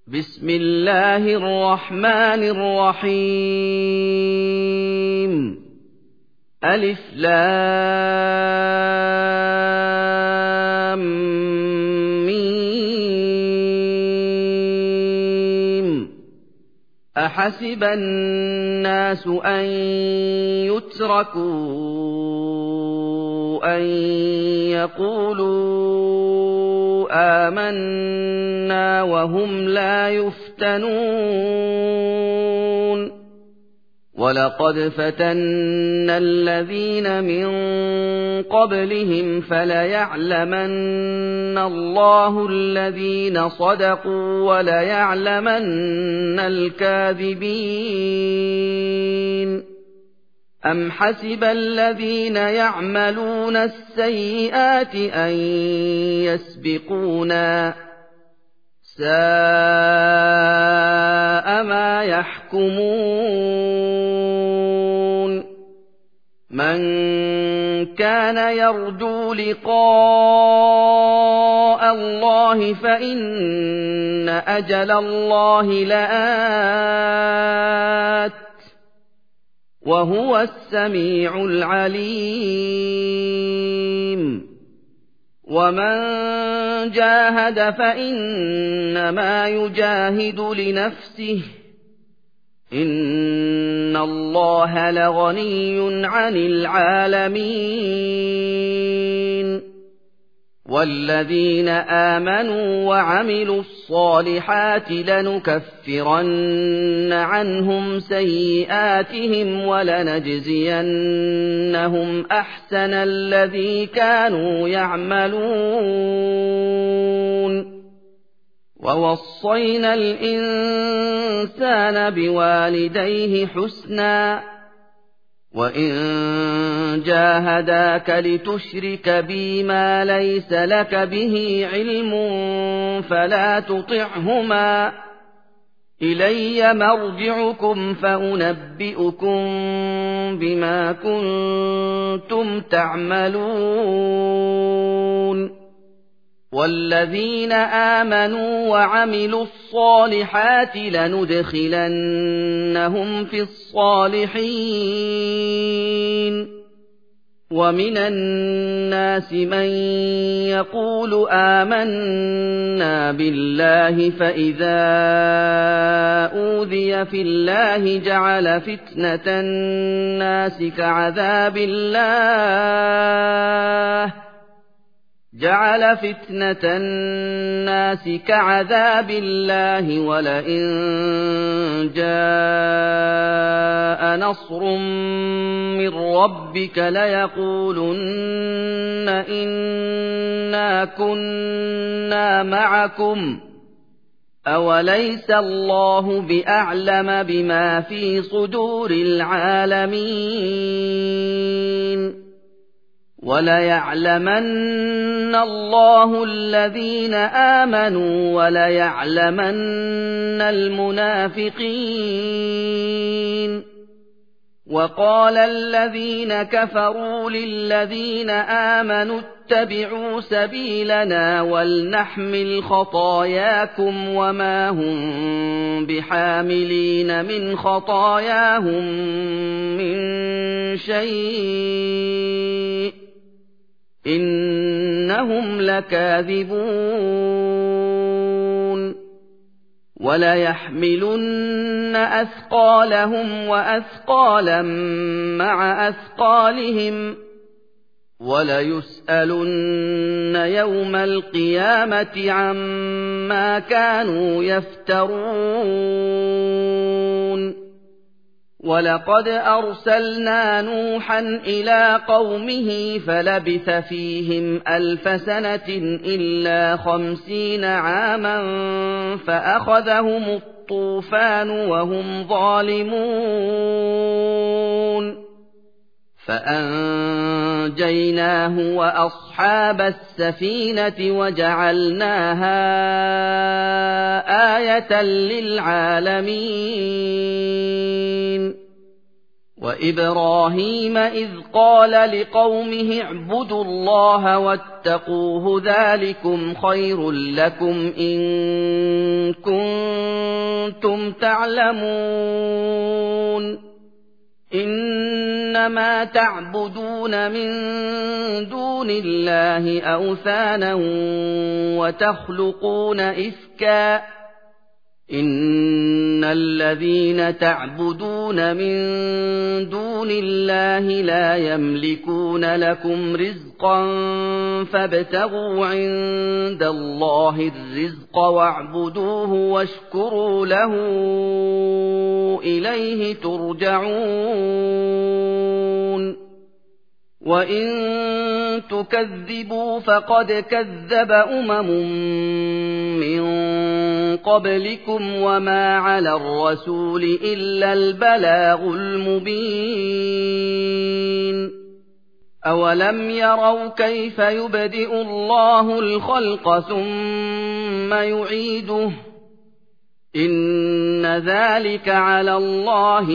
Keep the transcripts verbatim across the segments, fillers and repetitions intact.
بسم الله الرحمن الرحيم ألف لام ميم أحسب الناس أن يتركوا أن يقولوا آمنا وهم لا يفتنون ولقد فتنا الذين من قبلهم فليعلمن الله الذين صدقوا وليعلمن الكاذبين أم حسب الذين يعملون السيئات أن يسبقونا ساء ما يحكمون من كان يرجو لقاء الله فإن أجل الله لآت وهو السميع العليم ومن جاهد فإنما يجاهد لنفسه إن الله لغني عن العالمين والذين آمنوا وعملوا الصالحات لنكفرن عنهم سيئاتهم ولنجزينهم أحسن الذي كانوا يعملون ووصينا الإنسان بوالديه حسنا وإن جاهداك لتشرك بي ما ليس لك به علم فلا تطعهما إلي مرجعكم فأنبئكم بما كنتم تعملون والذين آمنوا وعملوا الصالحات لندخلنهم في الصالحين ومن الناس من يقول آمنا بالله فإذا أوذي في الله جعل فتنة الناس كعذاب الله جعل فتنة الناس كعذاب الله ولئن جاء نصر من ربك ليقولن إنا كنا معكم أوليس الله بأعلم بما في صدور العالمين وليعلمن الله الذين آمنوا وليعلمن المنافقين وقال الذين كفروا للذين آمنوا اتبعوا سبيلنا ولنحمل خطاياكم وما هم بحاملين من خطاياهم من شيء إنهم لكاذبون وليحملن أثقالهم وأثقالا مع أثقالهم وليسألن يوم القيامة عما كانوا يفترون ولقد أرسلنا نوحا إلى قومه فلبث فيهم ألف سنة إلا خمسين عاما فأخذهم الطوفان وهم ظالمون فأنجيناه وأصحاب السفينة وجعلناها آية للعالمين وإبراهيم إذ قال لقومه اعبدوا الله واتقوه ذلكم خير لكم إن كنتم تعلمون إنما تعبدون من دون الله أوثانا وتخلقون إفكا إن الذين تعبدون من دون الله لا يملكون لكم رزقا فابتغوا عند الله الرزق واعبدوه واشكروا له إليه ترجعون وإن تكذبوا فقد كذب أمم من قبلكم وما على الرسول إلا البلاغ المبين أولم يروا كيف يبدئ الله الخلق ثم يعيده إن ذلك على الله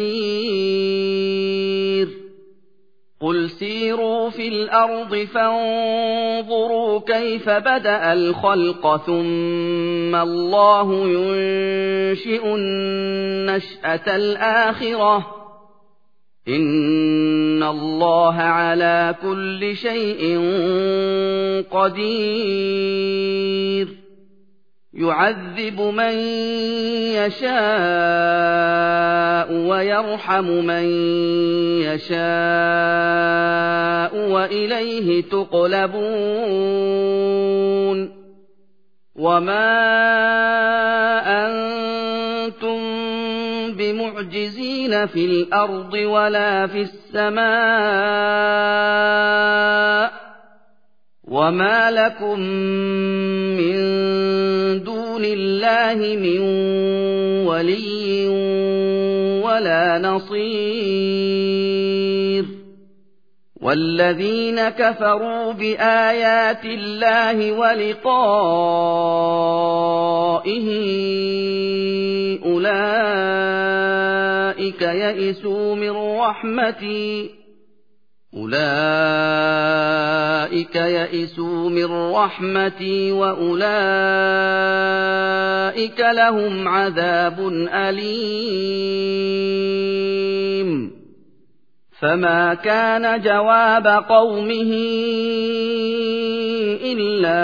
يسير قل سيروا في الأرض فانظروا كيف بدأ الخلق ثم الله ينشئ النشأة الآخرة إن الله على كل شيء قدير يعذب من يشاء ويرحم من يشاء وإليه تقلبون وما أنتم بمعجزين في الأرض ولا في السماء وما لكم من دون الله من ولي ولا نصير والذين كفروا بآيات الله ولقائه أولئك يئسوا من رحمتي أولئك يئسوا من رحمتي وأولئك لهم عذاب أليم فما كان جواب قومه إلا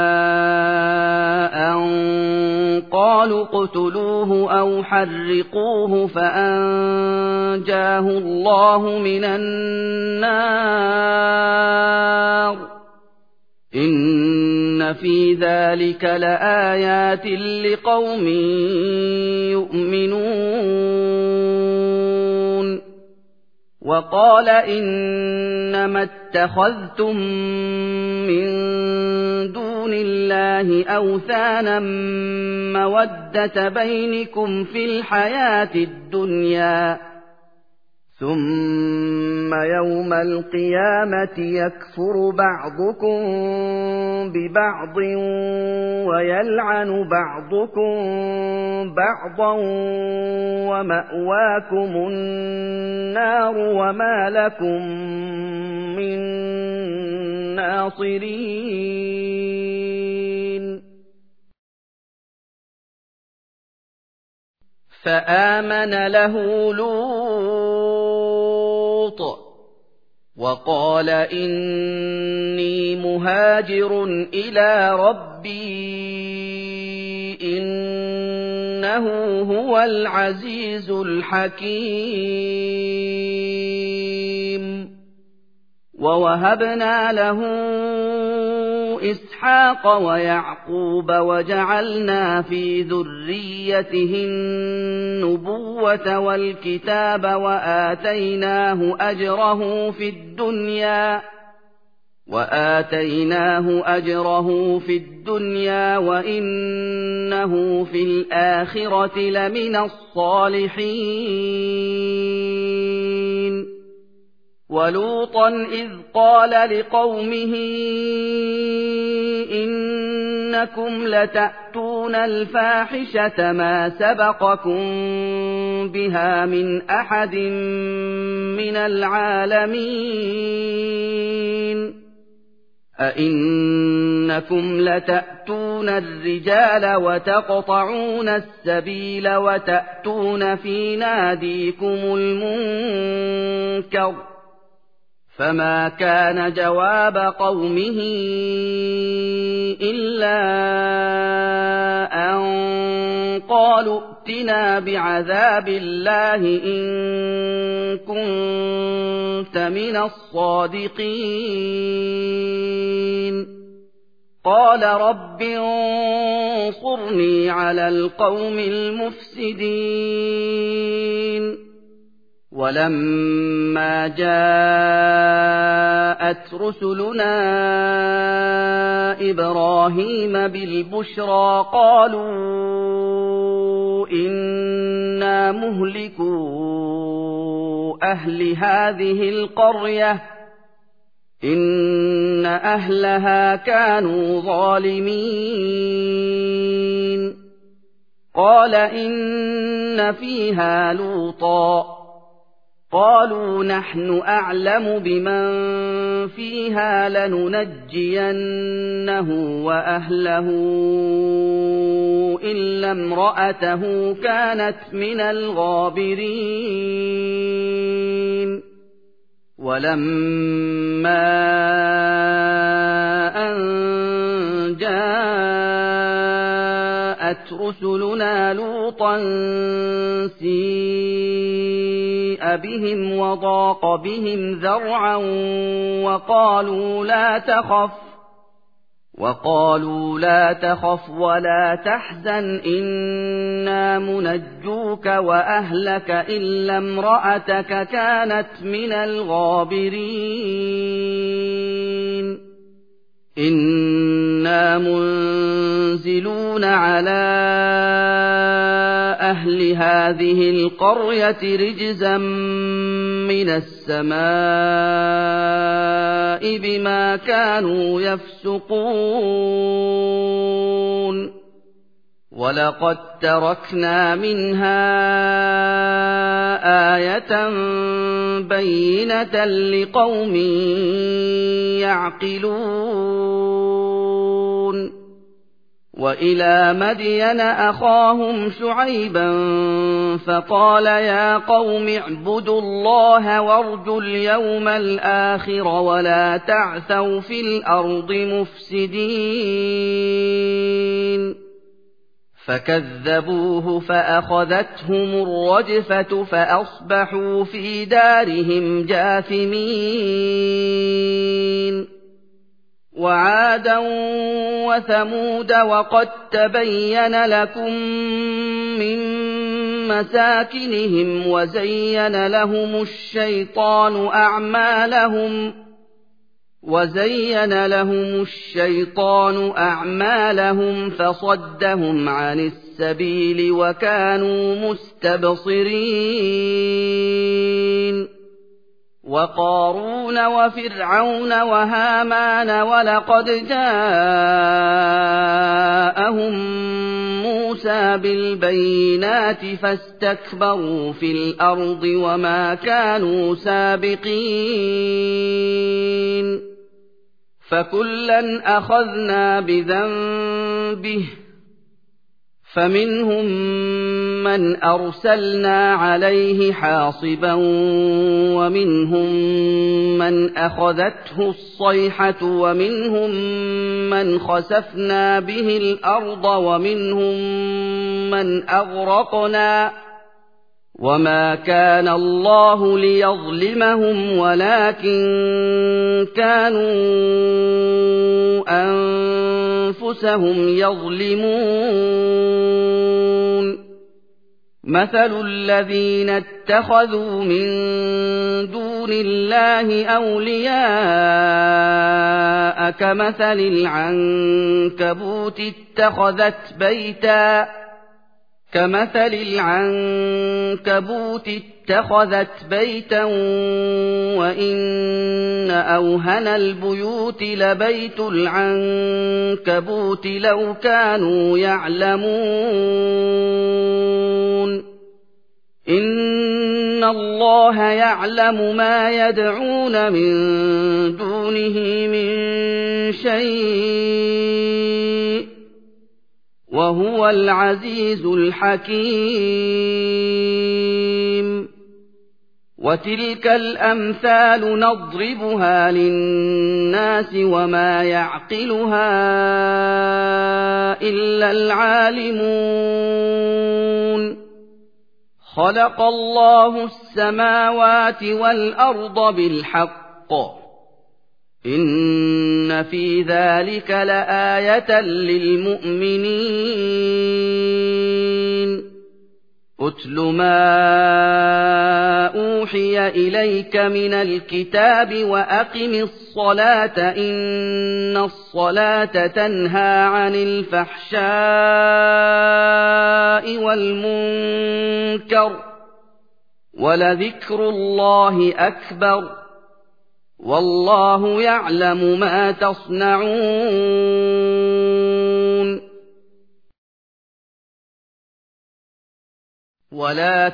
أن قالوا اقتلوه أو حرقوه فأنجاه الله من النار إن في ذلك لآيات لقوم يؤمنون وقال إنما اتخذتم من دون الله أوثانا مودة بينكم في الحياة الدنيا ثم يوم القيامة يكفر بعضكم ببعض ويلعن بعضكم بعضا ومأواكم النار وما لكم من ناصرين فآمن له لوط وقال إني مهاجر إلى ربي إنه هو العزيز الحكيم ووهبنا له إسحاق ويعقوب وجعلنا في ذريته النبوة والكتاب وآتيناه أجره في الدنيا وآتيناه أجره في الدنيا وإنه في الآخرة لمن الصالحين ولوطا إذ قال لقومه إن إنكم لتأتون الفاحشة ما سبقكم بها من أحد من العالمين أئنكم لتأتون الرجال وتقطعون السبيل وتأتون في ناديكم المنكر فما كان جواب قومه إلا أن قالوا ائتنا بعذاب الله إن كنت من الصادقين قال رب انصرني على القوم المفسدين ولما جاءت رسلنا إبراهيم بالبشرى قالوا إنا مهلكو أهل هذه القرية إن أهلها كانوا ظالمين قال إن فيها لوطا قالوا نحن أعلم بمن فيها لننجينه وأهله إلا امرأته كانت من الغابرين ولما أن جاءت رسلنا لوطا سيء بهم وضاق بهم ذرعا وقالوا لا تخف وقالوا لا تخف ولا تحزن إنا منجوك وأهلك إلا امرأتك كانت من الغابرين إنا منزلون على أهل هذه القرية رجزا من السماء بما كانوا يفسقون ولقد تركنا منها آية بينة لقوم يعقلون وإلى مدين أخاهم شعيبا فقال يا قوم اعبدوا الله وارجوا اليوم الآخر ولا تعثوا في الأرض مفسدين فكذبوه فأخذتهم الرجفة فأصبحوا في دارهم جاثمين وعادا وثمود وقد تبين لكم من مساكنهم وزين لهم الشيطان أعمالهم وزين لهم الشيطان أعمالهم فصدهم عن السبيل وكانوا مستبصرين وقارون وفرعون وهامان ولقد جاءهم موسى بالبينات فاستكبروا في الأرض وما كانوا سابقين فكلا أخذنا بذنبه فمنهم من أرسلنا عليه حاصبا ومنهم من أخذته الصيحة ومنهم من خسفنا به الأرض ومنهم من أغرقنا وما كان الله ليظلمهم ولكن كانوا أنفسهم يظلمون مثل الذين اتخذوا من دون الله أولياء كمثل العنكبوت اتخذت بيتا كمثل العنكبوت اتخذت بيتا وإن أوهن البيوت لبيت العنكبوت لو كانوا يعلمون إن الله يعلم ما يدعون من دونه من شيء وهو العزيز الحكيم وتلك الأمثال نضربها للناس وما يعقلها إلا العالمون خلق الله السماوات والأرض بالحق إن في ذلك لآية للمؤمنين أتل ما أوحي إليك من الكتاب وأقم الصلاة إن الصلاة تنهى عن الفحشاء والمنكر ولذكر الله أكبر والله يعلم ما تصنعون ولا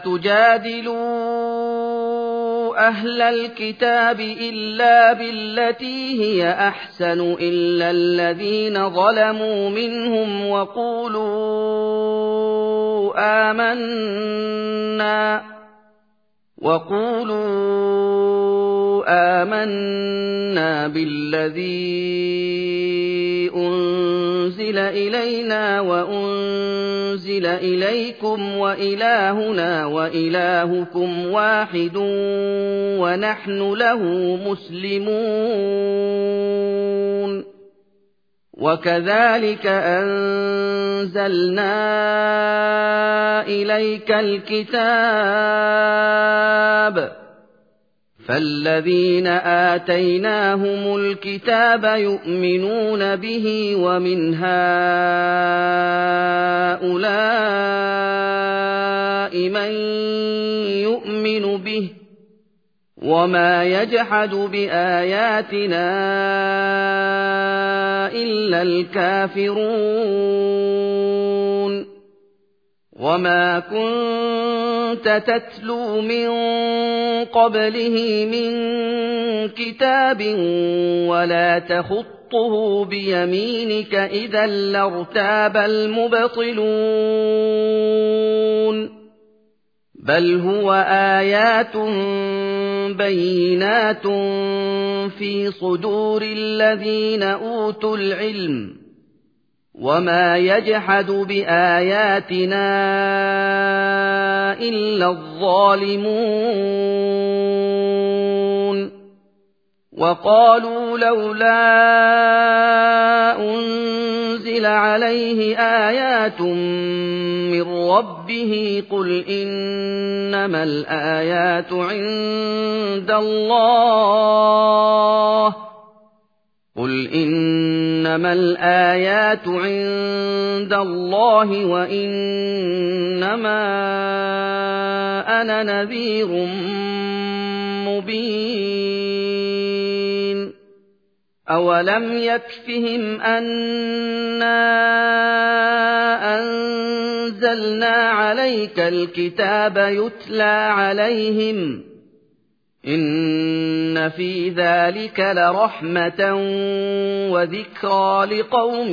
تجادلوا أهل الكتاب إلا بالتي هي أحسن إلا الذين ظلموا منهم وقولوا آمنا وقولوا آمنا بالذي أنزل إلينا وأنزل إليكم وإلهنا وإلهكم واحد ونحن له مسلمون وكذلك أنزلنا إليك الكتاب فالذين آتيناهم الكتاب يؤمنون به ومن هؤلاء من يؤمن به وما يجحد بآياتنا إلا الكافرون وما كنت تتلو من قبله من كتاب ولا تخطه بيمينك إذا لارتاب المبطلون بل هو آيات بينات في صدور الذين أوتوا العلم وما يجحد بآياتنا إلا الظالمون وقالوا لولا أنزل عليه آيات من ربه قل إنما الآيات عند الله قل إنما الآيات عند الله وإنما أنا نذير مبين أولم يكفهم أنا أنزلنا عليك الكتاب يتلى عليهم إن في ذلك لرحمة وذكرى لقوم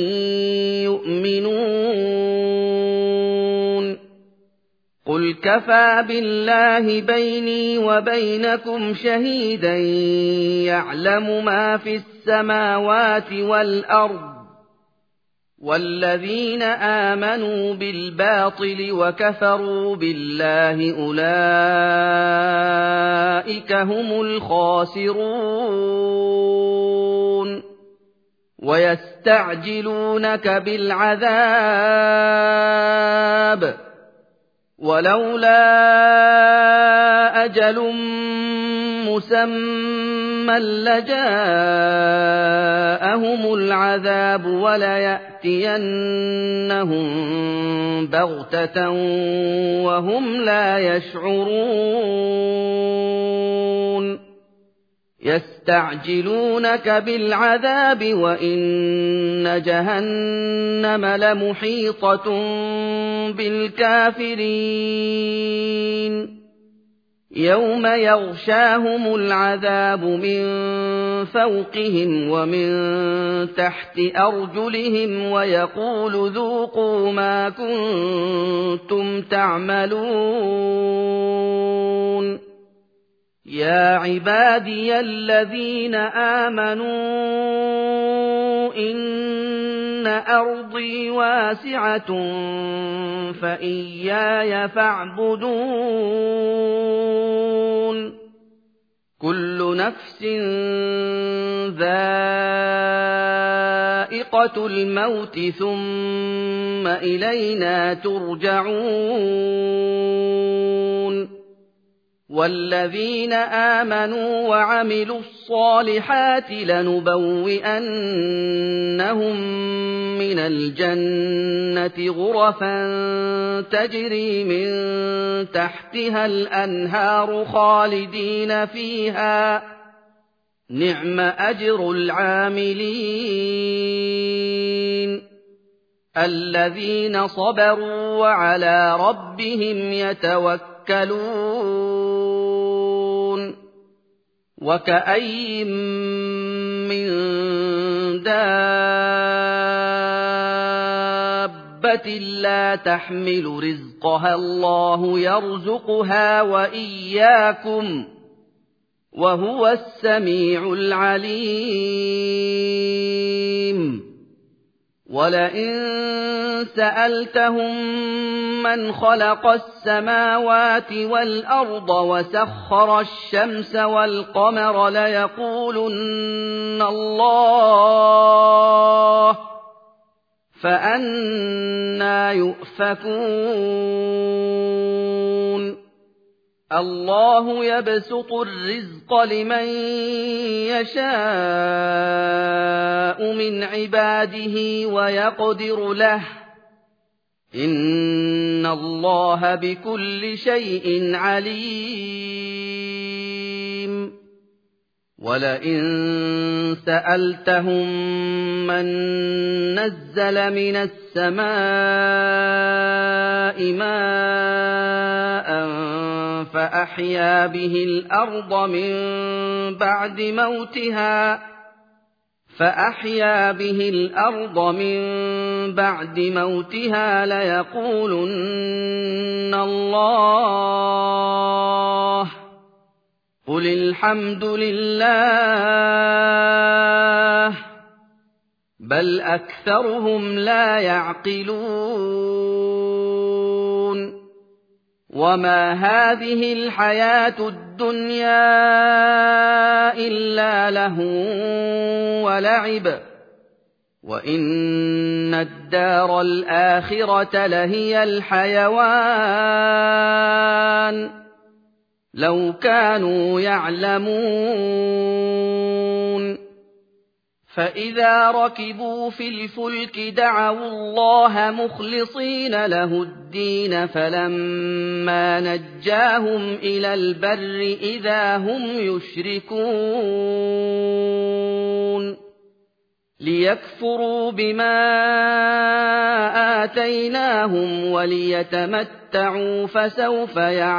يؤمنون قل كفى بالله بيني وبينكم شهيدا يعلم ما في السماوات والأرض والذين آمنوا بالباطل وكفروا بالله أولئك هم الخاسرون ويستعجلونك بالعذاب ولولا أجل مسمى ثُمَّ لَجَاءَهُمُ الْعَذَابُ وَلَيَأْتِيَنَّهُم بَغْتَةً وَهُمْ لَا يَشْعُرُونَ يَسْتَعْجِلُونَكَ بِالْعَذَابِ وَإِنَّ جَهَنَّمَ لَمُحِيطَةٌ بِالْكَافِرِينَ يَوْمَ يَغْشَاهُمُ الْعَذَابُ مِن فَوْقِهِمْ وَمِن تَحْتِ أَرْجُلِهِمْ وَيَقُولُ ذُوقُوا مَا كُنتُمْ تَعْمَلُونَ يَا عِبَادِيَ الَّذِينَ آمَنُوا إِنَّ أَرْضِي وَاسِعَةٌ فَإِيَّايَ فَاعْبُدُونِ كُلُّ نَفْسٍ ذَائِقَةُ الْمَوْتِ ثُمَّ إِلَيْنَا تُرْجَعُونَ وَالَّذِينَ آمَنُوا وَعَمِلُوا الصَّالِحَاتِ لَنُبَوِّئَنَّهُم مِّنَ الْجَنَّةِ غُرَفًا تَجْرِي مِن تَحْتِهَا الْأَنْهَارُ خَالِدِينَ فِيهَا ۚ نِعْمَ أَجْرُ الْعَامِلِينَ الَّذِينَ صَبَرُوا وَعَلَىٰ رَبِّهِمْ يَتَوَكَّلُونَ وَكَأَيِّن مِّن دَابَّةٍ لَّا تَحْمِلُ رِزْقَهَا اللَّهُ يَرْزُقُهَا وَإِيَّاكُمْ ۚ وَهُوَ السَّمِيعُ الْعَلِيمُ وَلَئِن سَأَلْتَهُم مَّنْ خَلَقَ السَّمَاوَاتِ وَالْأَرْضَ وَسَخَّرَ الشَّمْسَ وَالْقَمَرَ لَيَقُولُنَّ اللَّهُ ۖ فَأَنَّىٰ يُؤْفَكُونَ اللَّهُ يَبْسُطُ الرِّزْقَ لِمَن يَشَاءُ مِنْ عِبَادِهِ وَيَقْدِرُ لَهُ ۚ إِنَّ اللَّهَ بِكُلِّ شَيْءٍ عَلِيمٌ وَلَئِن سَأَلْتَهُم مَّن نَّزَّلَ مِنَ السَّمَاءِ مَاءً فَأَحْيَا بِهِ الْأَرْضَ مِن بَعْدِ مَوْتِهَا فَأَحْيَا بِهِ الْأَرْضَ مِن بَعْدِ مَوْتِهَا لَيَقُولُنَّ اللَّهُ ۚ قُلِ الْحَمْدُ لِلَّهِ ۚ بَلْ أَكْثَرُهُمْ لَا يَعْقِلُونَ وَمَا هَٰذِهِ الْحَيَاةُ الدُّنْيَا إِلَّا لَهْوٌ وَلَعِبٌ ۚ وَإِنَّ الدَّارَ الْآخِرَةَ لَهِيَ الْحَيَوَانُ لَوْ كَانُوا يَعْلَمُونَ فَإِذَا رَكِبُوا فِي الْفُلْكِ دَعَوُا اللَّهَ مُخْلِصِينَ لَهُ الدِّينَ فَلَمَّا نَجَّاهُمْ إِلَى الْبَرِّ إِذَا هُمْ يُشْرِكُونَ لِيَكْفُرُوا بِمَا آتَيْنَاهُمْ وَلِيَتَمَتَّعُوا فَسَوْفَ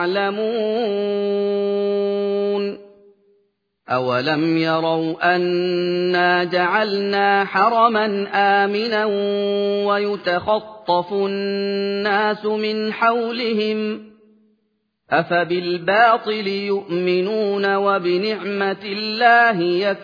يَعْلَمُونَ أَوَلَمْ يَرَوْا أَنَّا جَعَلْنَا حَرَمًا آمِنًا وَيُتَخَطَّفُ النَّاسُ مِنْ حَوْلِهِمْ ۚ أَفَبِالْبَاطِلِ يُؤْمِنُونَ وَبِنِعْمَةِ اللَّهِ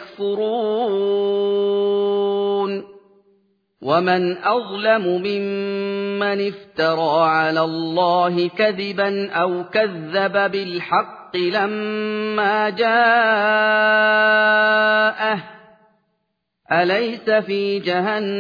يَكْفُرُونَ وَمَنْ أَظْلَمُ مِمَّنِ افْتَرَىٰ عَلَى اللَّهِ كَذِبًا أَوْ كَذَّبَ بِالْحَقِّ لَمَّا جَاءَهُ ۚ أَلَيْسَ فِي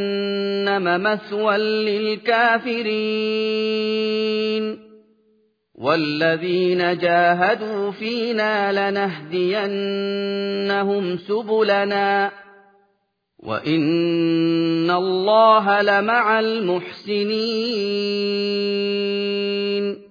جَهَنَّمَ مَثْوًى لِّلْكَافِرِينَ والذين جاهدوا فينا لنهدينهم سبلنا وإن الله لمع المحسنين